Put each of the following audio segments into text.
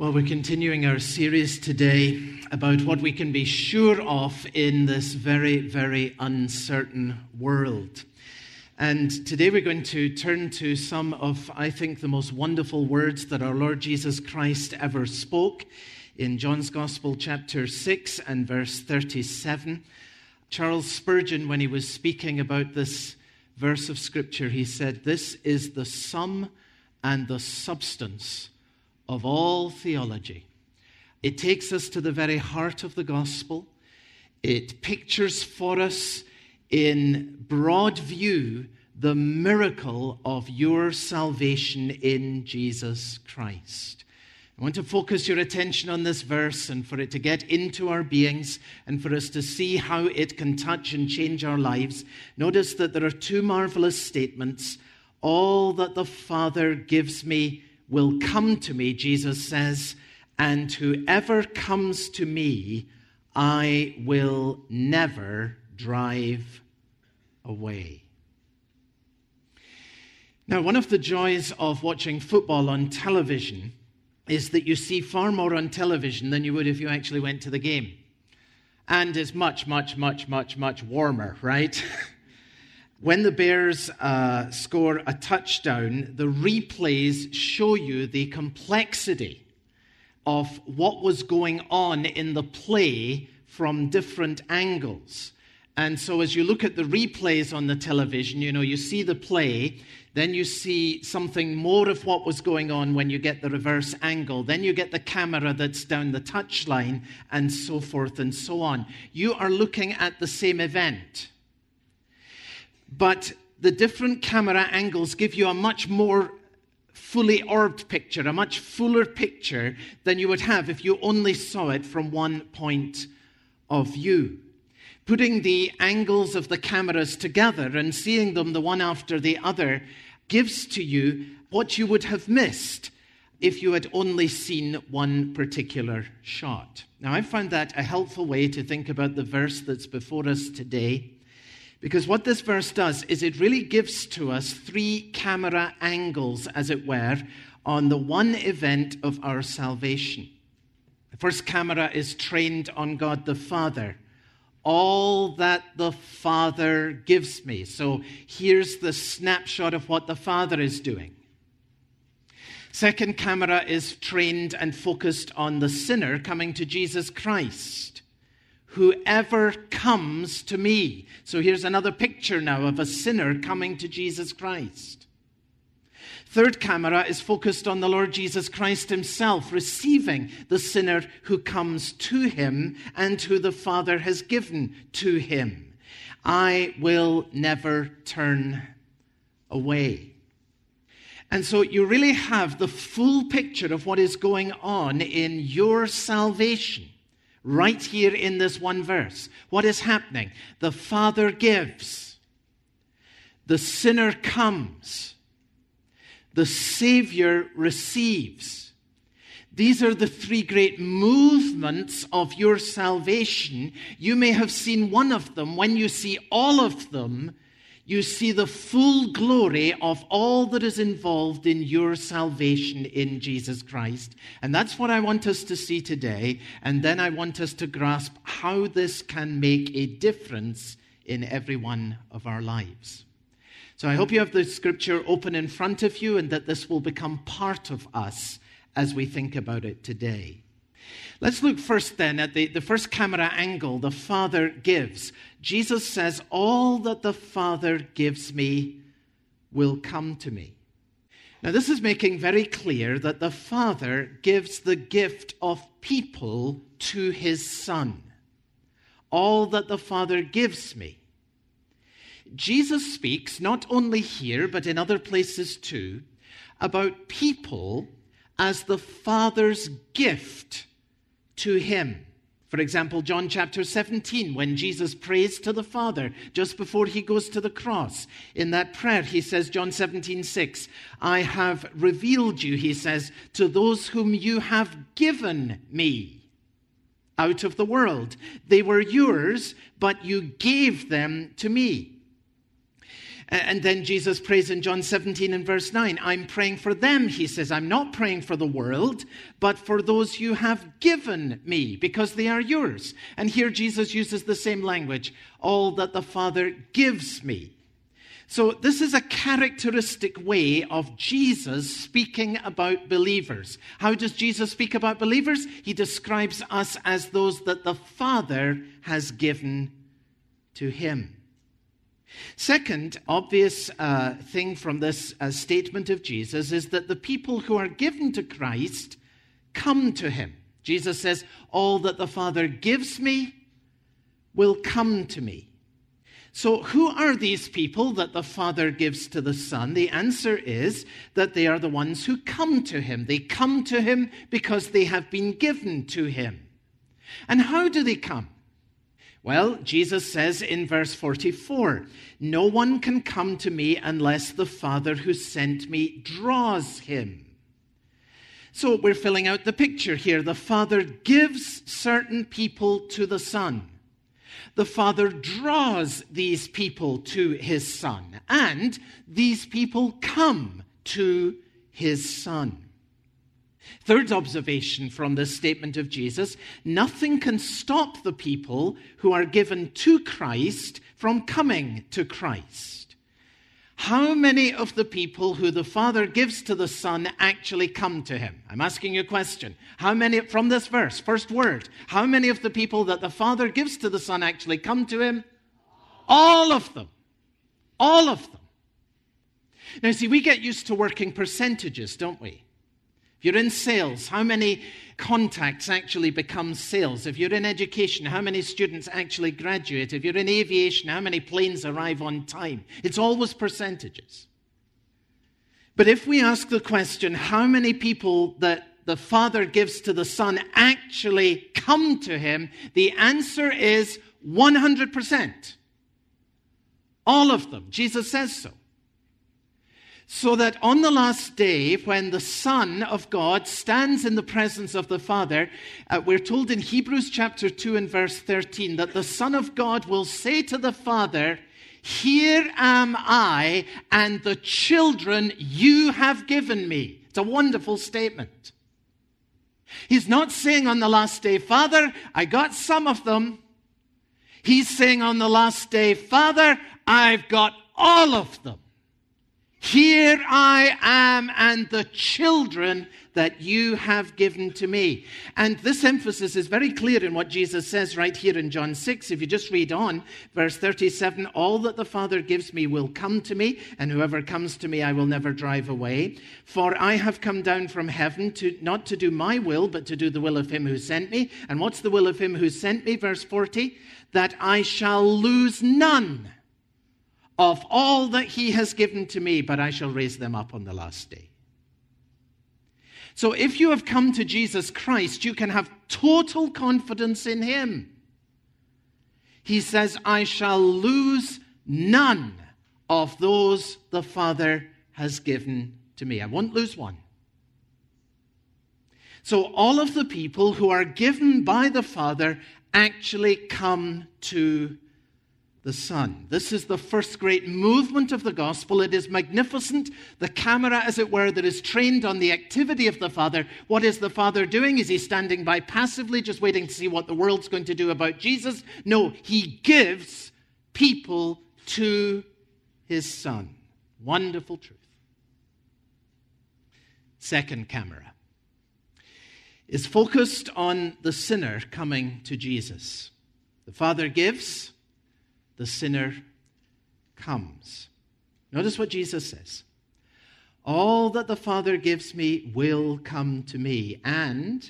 Well, we're continuing our series today about what we can be sure of in this very, very uncertain world. And today we're going to turn to some of, I think, the most wonderful words that our Lord Jesus Christ ever spoke in John's Gospel, chapter 6 and verse 37. Charles Spurgeon, when he was speaking about this verse of Scripture, he said, "This is the sum and the substance of all theology." It takes us to the very heart of the gospel. It pictures for us in broad view the miracle of your salvation in Jesus Christ. I want to focus your attention on this verse and for it to get into our beings and for us to see how it can touch and change our lives. Notice that there are two marvelous statements. All that the Father gives me will come to me, Jesus says, and whoever comes to me, I will never drive away. Now, one of the joys of watching football on television is that you see far more on television than you would if you actually went to the game. And it's much, much, much, much, much warmer, right? When the Bears score a touchdown, the replays show you the complexity of what was going on in the play from different angles. And so as you look at the replays on the television, you see the play, then you see something more of what was going on when you get the reverse angle. Then you get the camera that's down the touchline and so forth and so on. You are looking at the same event. But the different camera angles give you a much more fully orbed picture, a much fuller picture than you would have if you only saw it from one point of view. Putting the angles of the cameras together and seeing them the one after the other gives to you what you would have missed if you had only seen one particular shot. Now, I found that a helpful way to think about the verse that's before us today. Because what this verse does is it really gives to us three camera angles, as it were, on the one event of our salvation. The first camera is trained on God the Father. All that the Father gives me. So here's the snapshot of what the Father is doing. Second camera is trained and focused on the sinner coming to Jesus Christ. Whoever comes to me. So here's another picture now of a sinner coming to Jesus Christ. Third camera is focused on the Lord Jesus Christ himself, receiving the sinner who comes to him and who the Father has given to him. I will never turn away. And so you really have the full picture of what is going on in your salvation. Right here in this one verse. What is happening? The Father gives. The sinner comes. The Savior receives. These are the three great movements of your salvation. You may have seen one of them. When you see all of them, you see the full glory of all that is involved in your salvation in Jesus Christ. And that's what I want us to see today. And then I want us to grasp how this can make a difference in every one of our lives. So I hope you have the scripture open in front of you and that this will become part of us as we think about it today. Let's look first then at the first camera angle, the Father gives. Jesus says, all that the Father gives me will come to me. Now this is making very clear that the Father gives the gift of people to his Son. All that the Father gives me. Jesus speaks, not only here, but in other places too, about people as the Father's gift to him. For example, John chapter 17, when Jesus prays to the Father just before he goes to the cross. In that prayer, he says, John 17:6, I have revealed you, he says, to those whom you have given me out of the world. They were yours, but you gave them to me. And then Jesus prays in John 17 and verse 9, I'm praying for them, he says. I'm not praying for the world, but for those you have given me, because they are yours. And here Jesus uses the same language, all that the Father gives me. So this is a characteristic way of Jesus speaking about believers. How does Jesus speak about believers? He describes us as those that the Father has given to him. Second obvious thing from this statement of Jesus is that the people who are given to Christ come to him. Jesus says, all that the Father gives me will come to me. So who are these people that the Father gives to the Son? The answer is that they are the ones who come to him. They come to him because they have been given to him. And how do they come? Well, Jesus says in verse 44, no one can come to me unless the Father who sent me draws him. So we're filling out the picture here. The Father gives certain people to the Son. The Father draws these people to his Son, and these people come to his Son. Third observation from this statement of Jesus, nothing can stop the people who are given to Christ from coming to Christ. How many of the people who the Father gives to the Son actually come to him? I'm asking you a question. How many, from this verse, first word, how many of the people that the Father gives to the Son actually come to him? All of them. All of them. Now, see, we get used to working percentages, don't we? If you're in sales, how many contacts actually become sales? If you're in education, how many students actually graduate? If you're in aviation, how many planes arrive on time? It's always percentages. But if we ask the question, how many people that the Father gives to the Son actually come to him, the answer is 100%. All of them. Jesus says so. So that on the last day, when the Son of God stands in the presence of the Father, we're told in Hebrews chapter 2 and verse 13 that the Son of God will say to the Father, here am I and the children you have given me. It's a wonderful statement. He's not saying on the last day, Father, I got some of them. He's saying on the last day, Father, I've got all of them. Here I am and the children that you have given to me. And this emphasis is very clear in what Jesus says right here in John 6. If you just read on, verse 37, all that the Father gives me will come to me, and whoever comes to me I will never drive away. For I have come down from heaven not to do my will, but to do the will of him who sent me. And what's the will of him who sent me? Verse 40, that I shall lose none of all that he has given to me, but I shall raise them up on the last day. So if you have come to Jesus Christ, you can have total confidence in him. He says, I shall lose none of those the Father has given to me. I won't lose one. So all of the people who are given by the Father actually come to the Son. This is the first great movement of the gospel. It is magnificent. The camera, as it were, that is trained on the activity of the Father. What is the Father doing? Is he standing by passively, just waiting to see what the world's going to do about Jesus? No, he gives people to his Son. Wonderful truth. Second camera is focused on the sinner coming to Jesus. The Father gives, the sinner comes. Notice what Jesus says. All that the Father gives me will come to me, and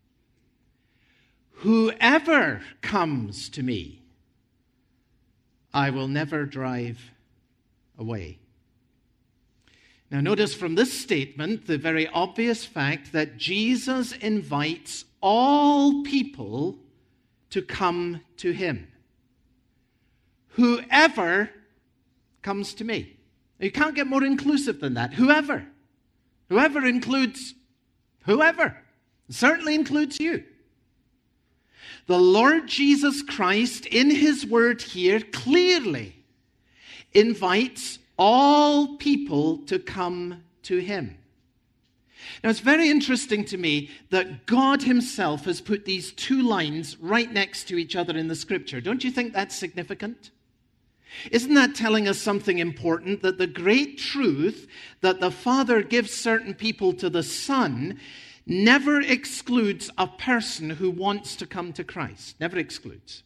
whoever comes to me, I will never drive away. Now notice from this statement the very obvious fact that Jesus invites all people to come to him. Whoever comes to me. You can't get more inclusive than that. Whoever. Whoever includes whoever. It certainly includes you. The Lord Jesus Christ, in his word here, clearly invites all people to come to him. Now, it's very interesting to me that God himself has put these two lines right next to each other in the scripture. Don't you think that's significant? Isn't that telling us something important? That the great truth that the Father gives certain people to the Son never excludes a person who wants to come to Christ. Never excludes.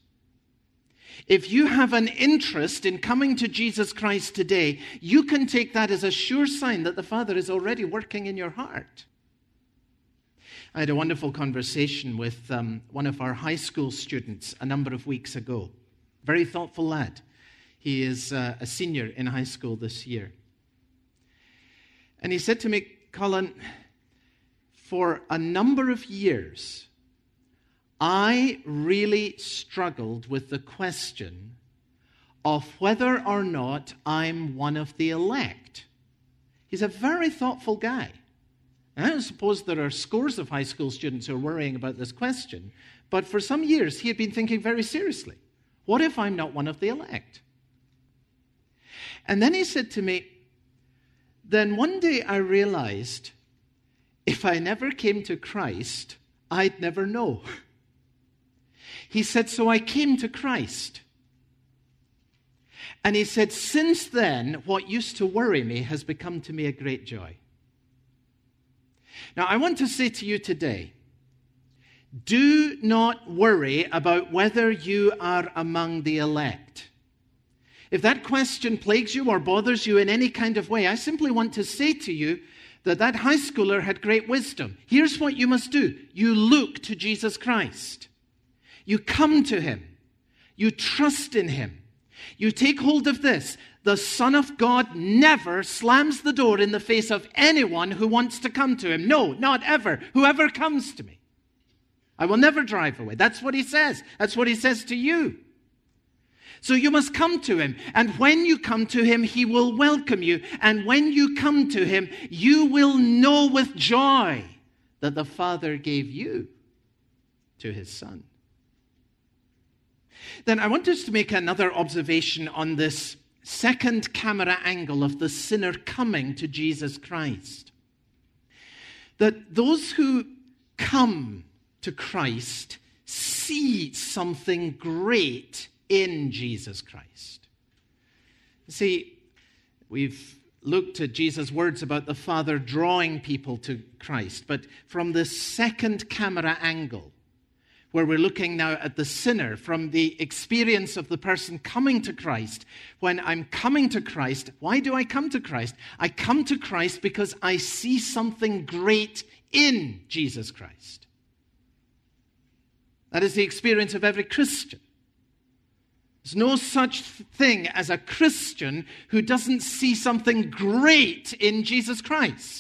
If you have an interest in coming to Jesus Christ today, you can take that as a sure sign that the Father is already working in your heart. I had a wonderful conversation with one of our high school students a number of weeks ago. Very thoughtful lad. He is a senior in high school this year. And he said to me, Colin, for a number of years, I really struggled with the question of whether or not I'm one of the elect. He's a very thoughtful guy. And I don't suppose there are scores of high school students who are worrying about this question, but for some years he had been thinking very seriously, what if I'm not one of the elect? And then he said to me, then one day I realized if I never came to Christ, I'd never know. He said, so I came to Christ. And he said, since then, what used to worry me has become to me a great joy. Now, I want to say to you today, do not worry about whether you are among the elect. If that question plagues you or bothers you in any kind of way, I simply want to say to you that that high schooler had great wisdom. Here's what you must do. You look to Jesus Christ. You come to him. You trust in him. You take hold of this. The Son of God never slams the door in the face of anyone who wants to come to him. No, not ever. Whoever comes to me, I will never drive away. That's what he says. That's what he says to you. So you must come to him. And when you come to him, he will welcome you. And when you come to him, you will know with joy that the Father gave you to his Son. Then I want us to make another observation on this second camera angle of the sinner coming to Jesus Christ. That those who come to Christ see something great in Jesus Christ. See, we've looked at Jesus' words about the Father drawing people to Christ, but from the second camera angle, where we're looking now at the sinner from the experience of the person coming to Christ. When I'm coming to Christ, why do I come to Christ? I come to Christ because I see something great in Jesus Christ. That is the experience of every Christian. There's no such thing as a Christian who doesn't see something great in Jesus Christ.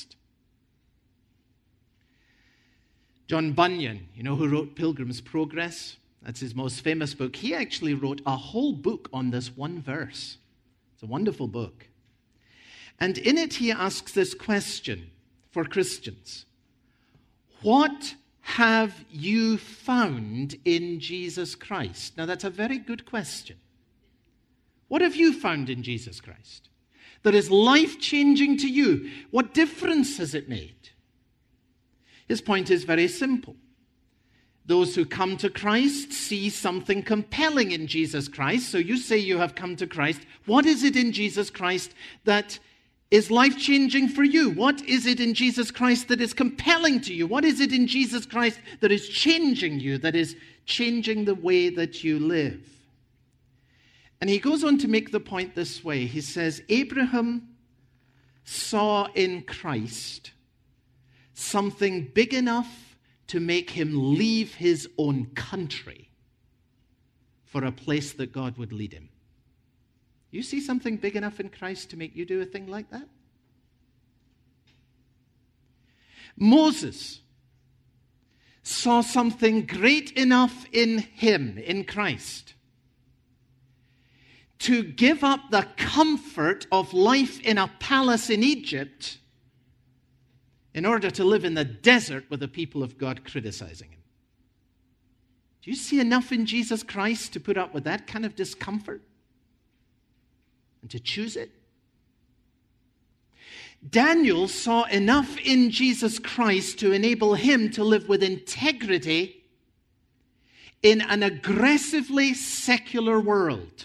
John Bunyan, you know, who wrote Pilgrim's Progress? That's his most famous book. He actually wrote a whole book on this one verse. It's a wonderful book. And in it he asks this question for Christians. What have you found in Jesus Christ? Now that's a very good question. What have you found in Jesus Christ that is life-changing to you? What difference has it made? His point is very simple. Those who come to Christ see something compelling in Jesus Christ. So you say you have come to Christ. What is it in Jesus Christ that is life-changing for you? What is it in Jesus Christ that is compelling to you? What is it in Jesus Christ that is changing you, that is changing the way that you live? And he goes on to make the point this way. He says, Abraham saw in Christ something big enough to make him leave his own country for a place that God would lead him. You see something big enough in Christ to make you do a thing like that? Moses saw something great enough in him, in Christ, to give up the comfort of life in a palace in Egypt in order to live in the desert with the people of God criticizing him. Do you see enough in Jesus Christ to put up with that kind of discomfort? And to choose it? Daniel saw enough in Jesus Christ to enable him to live with integrity in an aggressively secular world,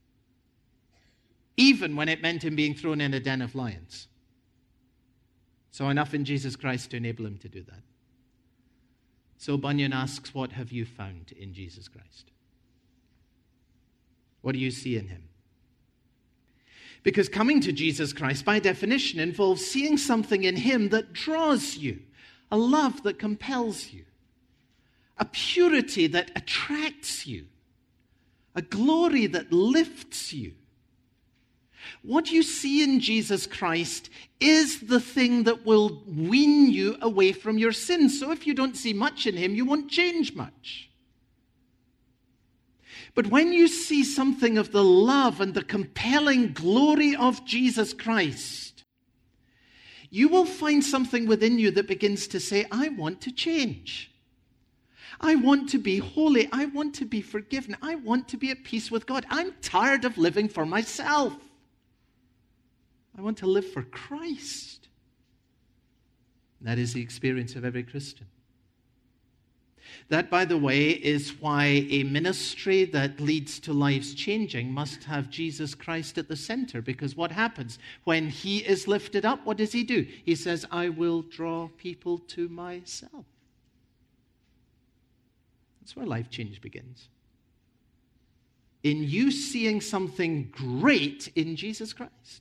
even when it meant him being thrown in a den of lions. Saw enough in Jesus Christ to enable him to do that. So Bunyan asks, what have you found in Jesus Christ? What do you see in him? Because coming to Jesus Christ, by definition, involves seeing something in him that draws you, a love that compels you, a purity that attracts you, a glory that lifts you. What you see in Jesus Christ is the thing that will wean you away from your sins. So if you don't see much in him, you won't change much. But when you see something of the love and the compelling glory of Jesus Christ, you will find something within you that begins to say, I want to change. I want to be holy. I want to be forgiven. I want to be at peace with God. I'm tired of living for myself. I want to live for Christ. That is the experience of every Christian. That, by the way, is why a ministry that leads to lives changing must have Jesus Christ at the center. Because what happens when he is lifted up? What does he do? He says, I will draw people to myself. That's where life change begins. In you seeing something great in Jesus Christ.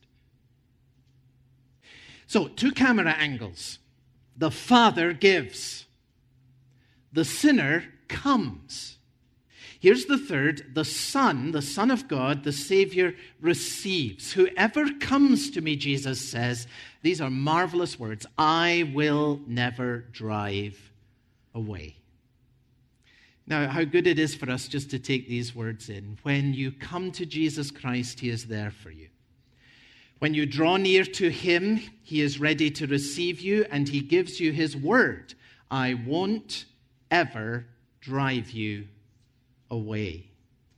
So, 2 camera angles. The Father gives. The sinner comes. Here's the third. The Son of God, the Savior, receives. Whoever comes to me, Jesus says, these are marvelous words, I will never drive away. Now, how good it is for us just to take these words in. When you come to Jesus Christ, he is there for you. When you draw near to him, he is ready to receive you, and he gives you his word. I won't ever drive you away.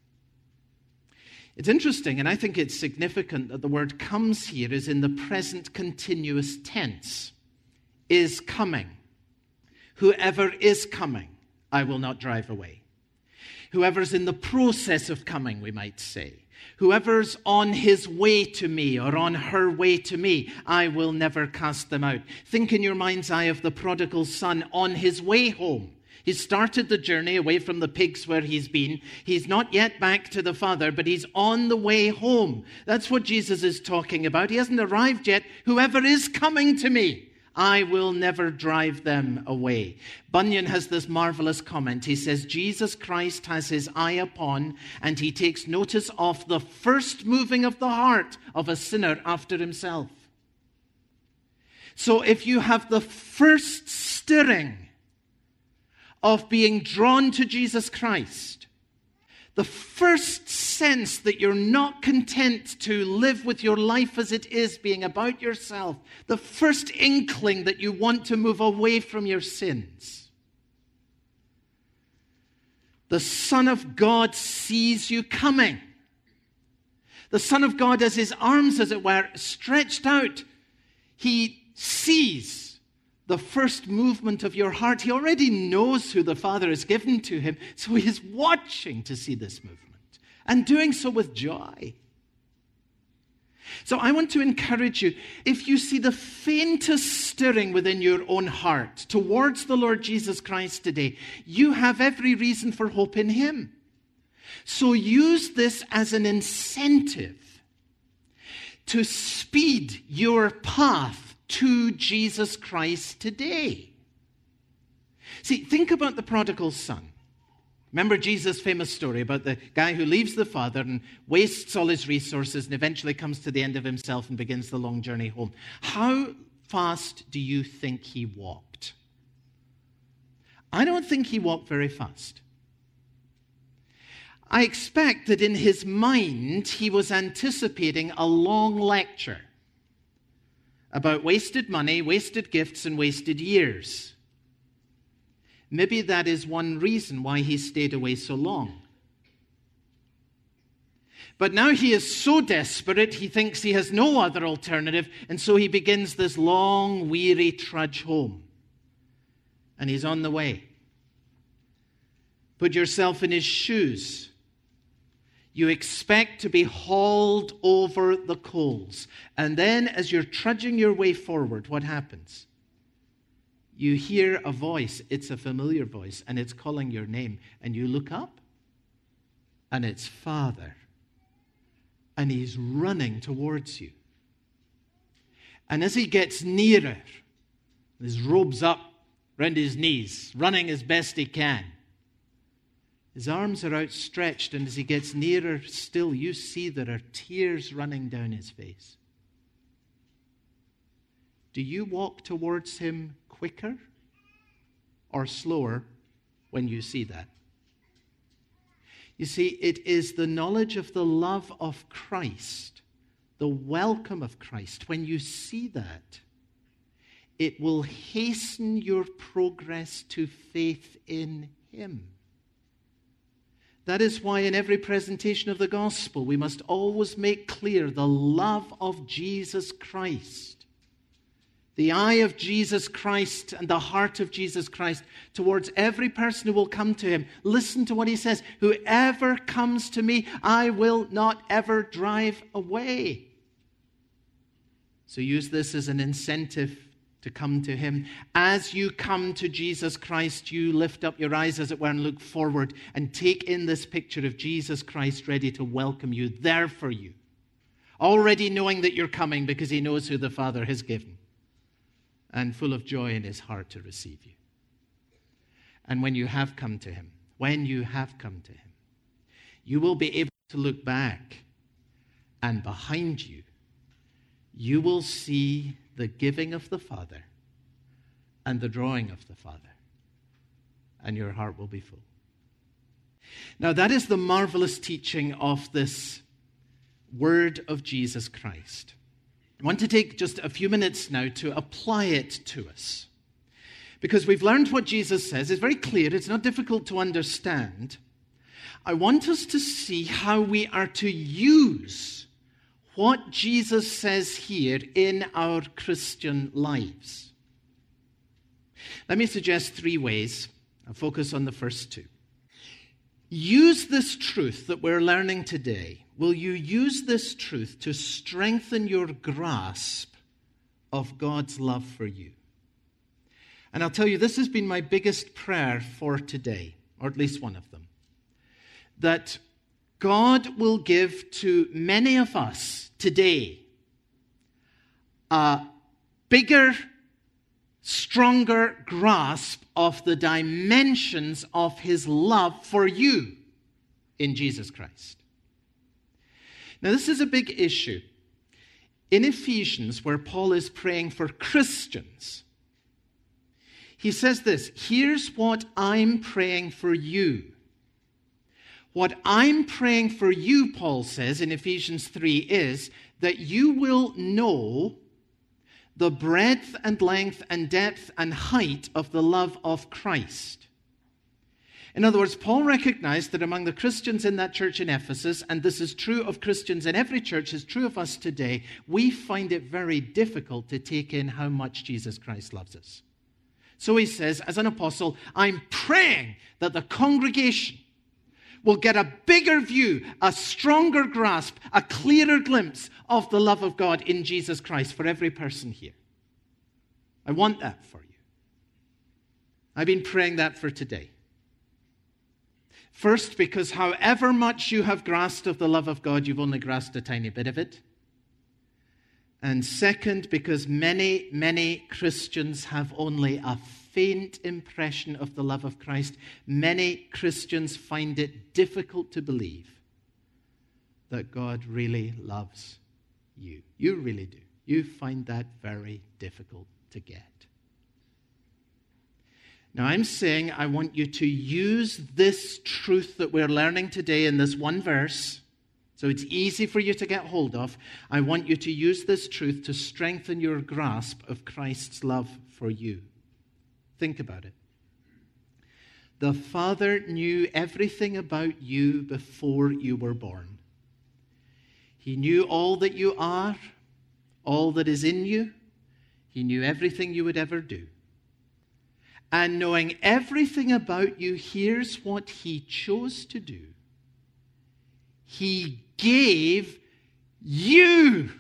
It's interesting, and I think it's significant that the word comes here is in the present continuous tense. Is coming. Whoever is coming, I will not drive away. Whoever's in the process of coming, we might say. Whoever's on his way to me or on her way to me, I will never cast them out. Think in your mind's eye of the prodigal son on his way home. He started the journey away from the pigs where he's been. He's not yet back to the Father, but he's on the way home. That's what Jesus is talking about. He hasn't arrived yet. Whoever is coming to me, I will never drive them away. Bunyan has this marvelous comment. He says, Jesus Christ has his eye upon, and he takes notice of the first moving of the heart of a sinner after himself. So if you have the first stirring of being drawn to Jesus Christ, the first sense that you're not content to live with your life as it is, being about yourself, the first inkling that you want to move away from your sins, the Son of God sees you coming. The Son of God, as his arms, as it were, stretched out, he sees the first movement of your heart. He already knows who the Father has given to him, so he is watching to see this movement and doing so with joy. So I want to encourage you, if you see the faintest stirring within your own heart towards the Lord Jesus Christ today, you have every reason for hope in him. So use this as an incentive to speed your path to Jesus Christ today. See, think about the prodigal son. Remember Jesus' famous story about the guy who leaves the father and wastes all his resources and eventually comes to the end of himself and begins the long journey home. How fast do you think he walked? I don't think he walked very fast. I expect that in his mind he was anticipating a long lecture about wasted money, wasted gifts, and wasted years. Maybe that is one reason why he stayed away so long. But now he is so desperate, he thinks he has no other alternative, and so he begins this long, weary trudge home. And he's on the way. Put yourself in his shoes. You expect to be hauled over the coals. And then, as you're trudging your way forward, what happens? You hear a voice. It's a familiar voice, and it's calling your name. And you look up, and it's Father. And he's running towards you. And as he gets nearer, his robe's up around his knees, running as best he can. His arms are outstretched, and as he gets nearer still, you see there are tears running down his face. Do you walk towards him quicker or slower when you see that? You see, it is the knowledge of the love of Christ, the welcome of Christ. When you see that, it will hasten your progress to faith in him. That is why in every presentation of the gospel, we must always make clear the love of Jesus Christ. The eye of Jesus Christ and the heart of Jesus Christ towards every person who will come to him. Listen to what he says. Whoever comes to me, I will not ever drive away. So use this as an incentive to come to him. As you come to Jesus Christ, you lift up your eyes, as it were, and look forward and take in this picture of Jesus Christ ready to welcome you, there for you. Already knowing that you're coming because he knows who the Father has given. And full of joy in his heart to receive you. And when you have come to him, you will be able to look back, and behind you, you will see the giving of the Father and the drawing of the Father, and your heart will be full. Now, that is the marvelous teaching of this word of Jesus Christ. I want to take just a few minutes now to apply it to us. Because we've learned what Jesus says. It's very clear. It's not difficult to understand. I want us to see how we are to use what Jesus says here in our Christian lives. Let me suggest 3 ways. I'll focus on the first 2. Use this truth that we're learning today. Will you use this truth to strengthen your grasp of God's love for you? And I'll tell you, this has been my biggest prayer for today, or at least one of them. That God will give to many of us today a bigger, stronger grasp of the dimensions of his love for you in Jesus Christ. Now, this is a big issue. In Ephesians, where Paul is praying for Christians, he says this, here's what I'm praying for you. What I'm praying for you, Paul says in Ephesians 3, is that you will know the breadth and length and depth and height of the love of Christ. In other words, Paul recognized that among the Christians in that church in Ephesus, and this is true of Christians in every church, is true of us today, we find it very difficult to take in how much Jesus Christ loves us. So he says, as an apostle, I'm praying that the congregation will get a bigger view, a stronger grasp, a clearer glimpse of the love of God in Jesus Christ for every person here. I want that for you. I've been praying that for today. First, because however much you have grasped of the love of God, you've only grasped a tiny bit of it. And second, because many, many Christians have only a faint impression of the love of Christ. Many Christians find it difficult to believe that God really loves you. You really do. You find that very difficult to get. Now, I'm saying I want you to use this truth that we're learning today in this one verse, so it's easy for you to get hold of. I want you to use this truth to strengthen your grasp of Christ's love for you. Think about it. The Father knew everything about you before you were born. He knew all that you are, all that is in you. He knew everything you would ever do. And knowing everything about you, here's what he chose to do. He gave you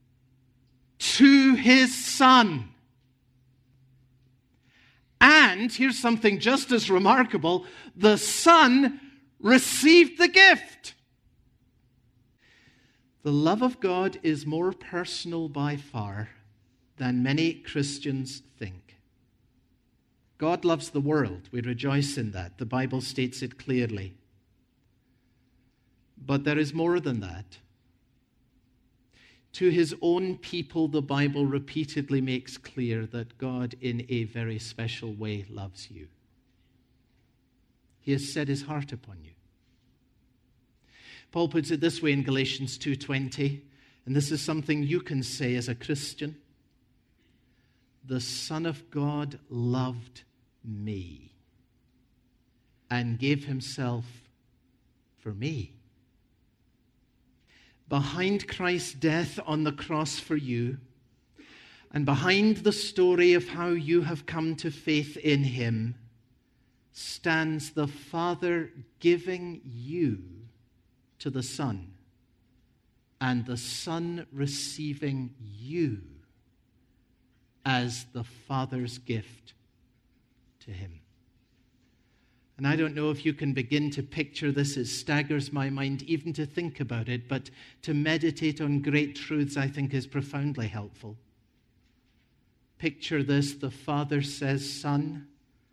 to his Son. And here's something just as remarkable. The Son received the gift. The love of God is more personal by far than many Christians think. God loves the world. We rejoice in that. The Bible states it clearly. But there is more than that. To his own people, the Bible repeatedly makes clear that God, in a very special way, loves you. He has set his heart upon you. Paul puts it this way in Galatians 2:20, and this is something you can say as a Christian. The Son of God loved me and gave himself for me. Behind Christ's death on the cross for you, and behind the story of how you have come to faith in him, stands the Father giving you to the Son, and the Son receiving you as the Father's gift to him. And I don't know if you can begin to picture this. It staggers my mind even to think about it, but to meditate on great truths, I think, is profoundly helpful. Picture this. The Father says, Son,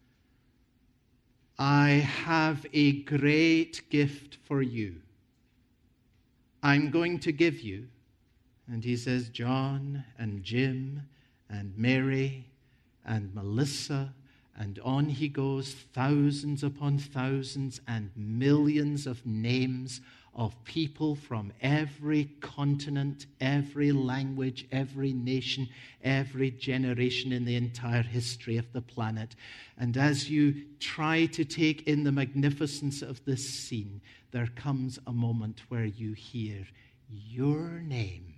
I have a great gift for you. I'm going to give you. And he says, John and Jim and Mary and Melissa, and on he goes, thousands upon thousands and millions of names of people from every continent, every language, every nation, every generation in the entire history of the planet. And as you try to take in the magnificence of this scene, there comes a moment where you hear your name.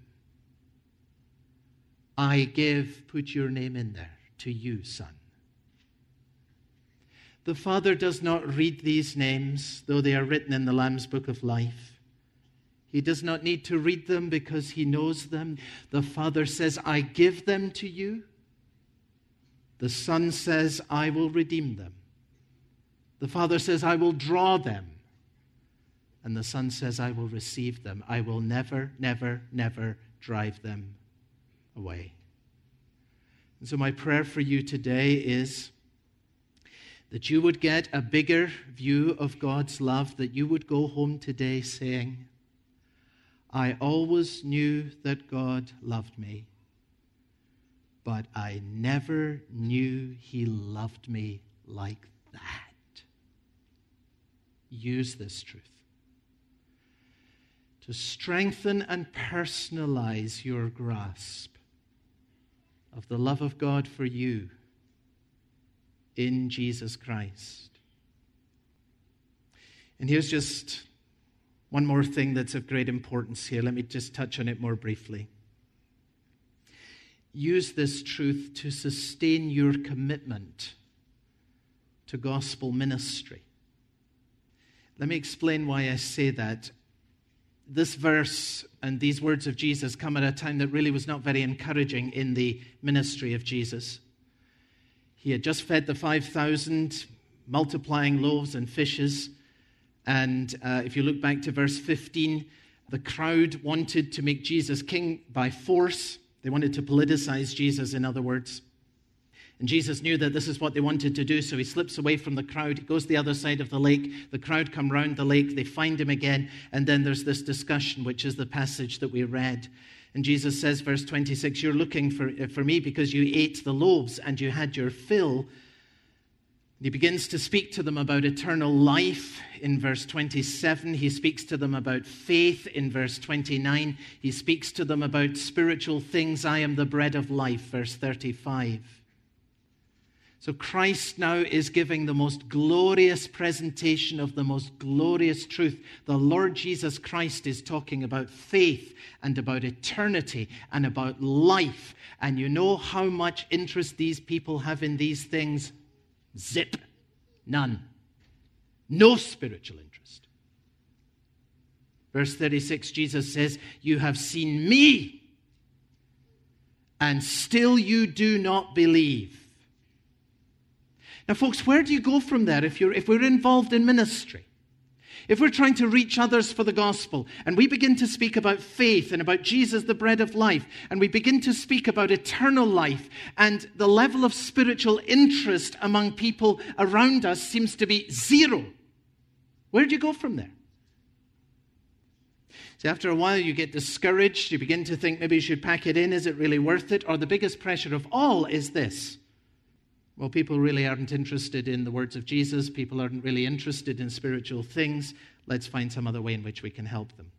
I give, put your name in there, to you, Son. The Father does not read these names, though they are written in the Lamb's Book of Life. He does not need to read them because he knows them. The Father says, I give them to you. The Son says, I will redeem them. The Father says, I will draw them. And the Son says, I will receive them. I will never, never, never drive them away. And so my prayer for you today is that you would get a bigger view of God's love, that you would go home today saying, I always knew that God loved me, but I never knew he loved me like that. Use this truth to strengthen and personalize your grasp of the love of God for you in Jesus Christ. And here's just one more thing that's of great importance here. Let me just touch on it more briefly. Use this truth to sustain your commitment to gospel ministry. Let me explain why I say that. This verse and these words of Jesus come at a time that really was not very encouraging in the ministry of Jesus. He had just fed the 5,000, multiplying loaves and fishes. And if you look back to verse 15, the crowd wanted to make Jesus king by force. They wanted to politicize Jesus, in other words. And Jesus knew that this is what they wanted to do, so he slips away from the crowd. He goes to the other side of the lake. The crowd come round the lake. They find him again. And then there's this discussion, which is the passage that we read. And Jesus says, verse 26, you're looking for me because you ate the loaves and you had your fill. And he begins to speak to them about eternal life in verse 27. He speaks to them about faith in verse 29. He speaks to them about spiritual things. I am the bread of life, verse 35. So Christ now is giving the most glorious presentation of the most glorious truth. The Lord Jesus Christ is talking about faith and about eternity and about life. And you know how much interest these people have in these things? Zip. None. No spiritual interest. Verse 36, Jesus says, "You have seen me, and still you do not believe." Now, folks, where do you go from there if we're involved in ministry? If we're trying to reach others for the gospel, and we begin to speak about faith and about Jesus, the bread of life, and we begin to speak about eternal life, and the level of spiritual interest among people around us seems to be zero, where do you go from there? See, after a while, you get discouraged. You begin to think maybe you should pack it in. Is it really worth it? Or the biggest pressure of all is this. Well, people really aren't interested in the words of Jesus. People aren't really interested in spiritual things. Let's find some other way in which we can help them.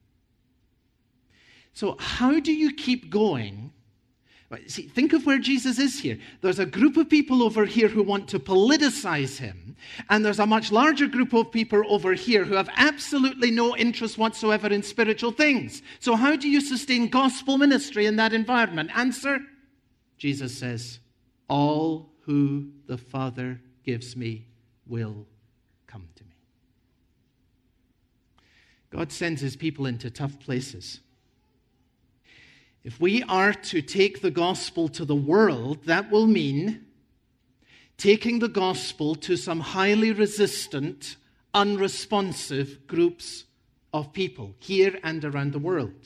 So how do you keep going? See, think of where Jesus is here. There's a group of people over here who want to politicize him, and there's a much larger group of people over here who have absolutely no interest whatsoever in spiritual things. So how do you sustain gospel ministry in that environment? Answer, Jesus says, "All who the Father gives me will come to me." God sends his people into tough places. If we are to take the gospel to the world, that will mean taking the gospel to some highly resistant, unresponsive groups of people here and around the world.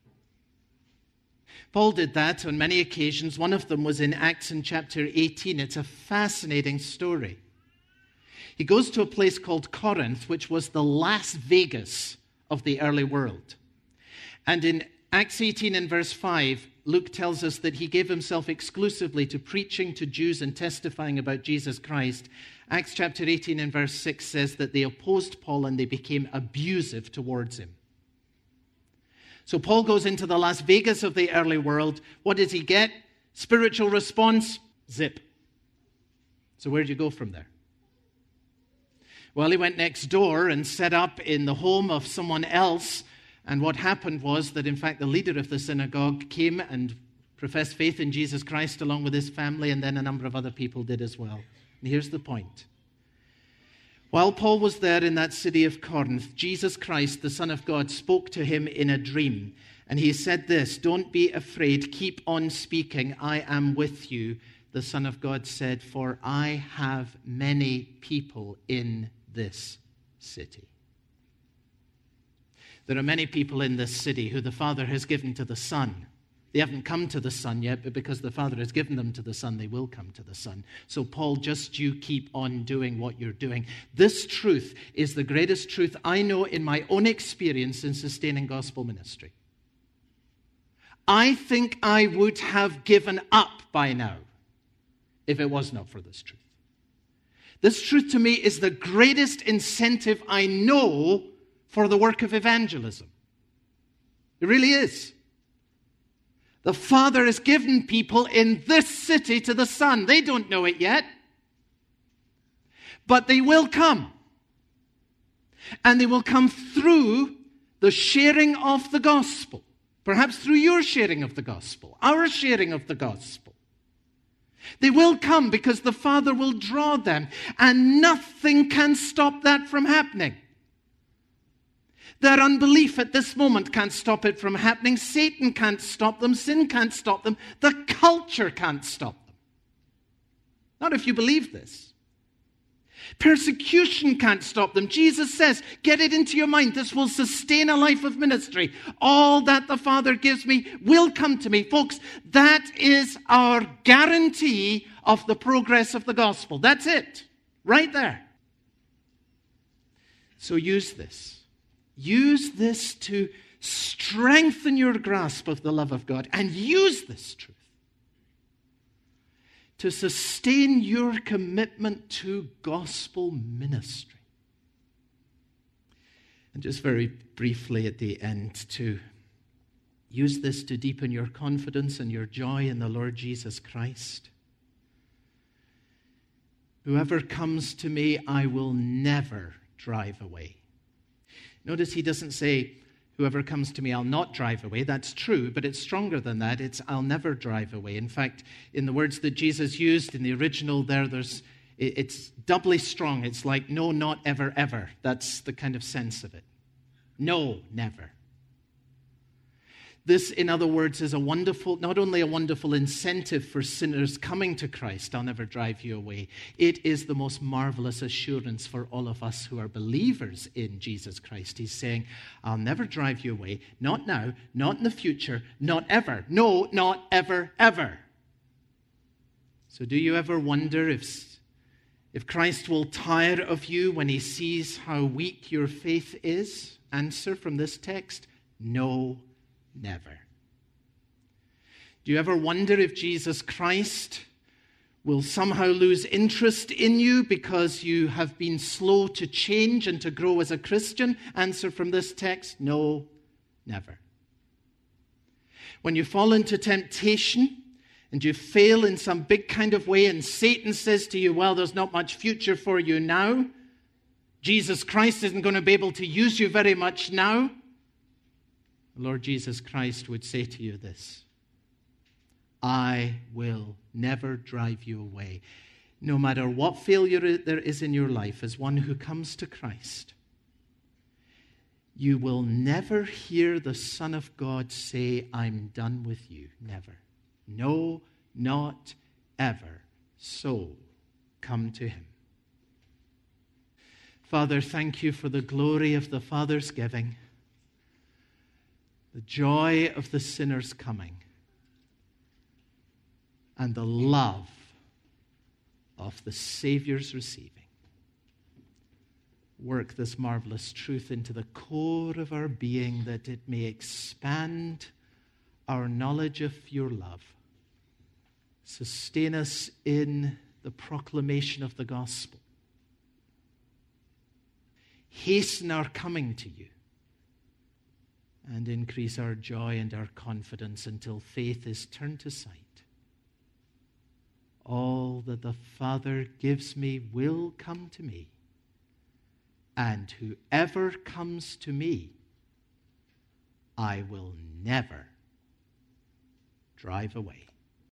Paul did that on many occasions. One of them was in Acts in chapter 18. It's a fascinating story. He goes to a place called Corinth, which was the Las Vegas of the early world. And in Acts 18 and verse 5, Luke tells us that he gave himself exclusively to preaching to Jews and testifying about Jesus Christ. Acts chapter 18 and verse 6 says that they opposed Paul and they became abusive towards him. So Paul goes into the Las Vegas of the early world. What does he get? Spiritual response? Zip. So where do you go from there? Well, he went next door and set up in the home of someone else. And what happened was that, in fact, the leader of the synagogue came and professed faith in Jesus Christ along with his family, and then a number of other people did as well. And here's the point. While Paul was there in that city of Corinth, Jesus Christ, the Son of God, spoke to him in a dream. And he said this, "Don't be afraid, keep on speaking, I am with you." The Son of God said, "For I have many people in this city." There are many people in this city who the Father has given to the Son. They haven't come to the Son yet, but because the Father has given them to the Son, they will come to the Son. So Paul, just you keep on doing what you're doing. This truth is the greatest truth I know in my own experience in sustaining gospel ministry. I think I would have given up by now if it was not for this truth. This truth to me is the greatest incentive I know for the work of evangelism. It really is. The Father has given people in this city to the Son. They don't know it yet, but they will come. And they will come through the sharing of the gospel. Perhaps through your sharing of the gospel, our sharing of the gospel. They will come because the Father will draw them, and nothing can stop that from happening. Their unbelief at this moment can't stop it from happening. Satan can't stop them. Sin can't stop them. The culture can't stop them. Not if you believe this. Persecution can't stop them. Jesus says, get it into your mind. This will sustain a life of ministry. All that the Father gives me will come to me. Folks, that is our guarantee of the progress of the gospel. That's it. Right there. So use this. Use this to strengthen your grasp of the love of God, and use this truth to sustain your commitment to gospel ministry. And just very briefly at the end, to use this to deepen your confidence and your joy in the Lord Jesus Christ. Whoever comes to me, I will never drive away. Notice he doesn't say, whoever comes to me, I'll not drive away. That's true, but it's stronger than that. It's, I'll never drive away. In fact, in the words that Jesus used in the original there, it's doubly strong. It's like, no, not ever, ever. That's the kind of sense of it. No, never. This, in other words, is not only a wonderful incentive for sinners coming to Christ, I'll never drive you away. It is the most marvelous assurance for all of us who are believers in Jesus Christ. He's saying, I'll never drive you away, not now, not in the future, not ever. No, not ever, ever. So do you ever wonder if Christ will tire of you when he sees how weak your faith is? Answer from this text, no, never. Do you ever wonder if Jesus Christ will somehow lose interest in you because you have been slow to change and to grow as a Christian? Answer from this text, no, never. When you fall into temptation and you fail in some big kind of way and Satan says to you, well, there's not much future for you now. Jesus Christ isn't going to be able to use you very much now. The Lord Jesus Christ would say to you this, I will never drive you away. No matter what failure there is in your life, as one who comes to Christ, you will never hear the Son of God say, I'm done with you. Never. No, not ever. So, come to him. Father, thank you for the glory of the Father's giving, the joy of the sinner's coming, and the love of the Savior's receiving. Work this marvelous truth into the core of our being that it may expand our knowledge of your love. Sustain us in the proclamation of the gospel. Hasten our coming to you and increase our joy and our confidence until faith is turned to sight. All that the Father gives me will come to me, and whoever comes to me, I will never drive away.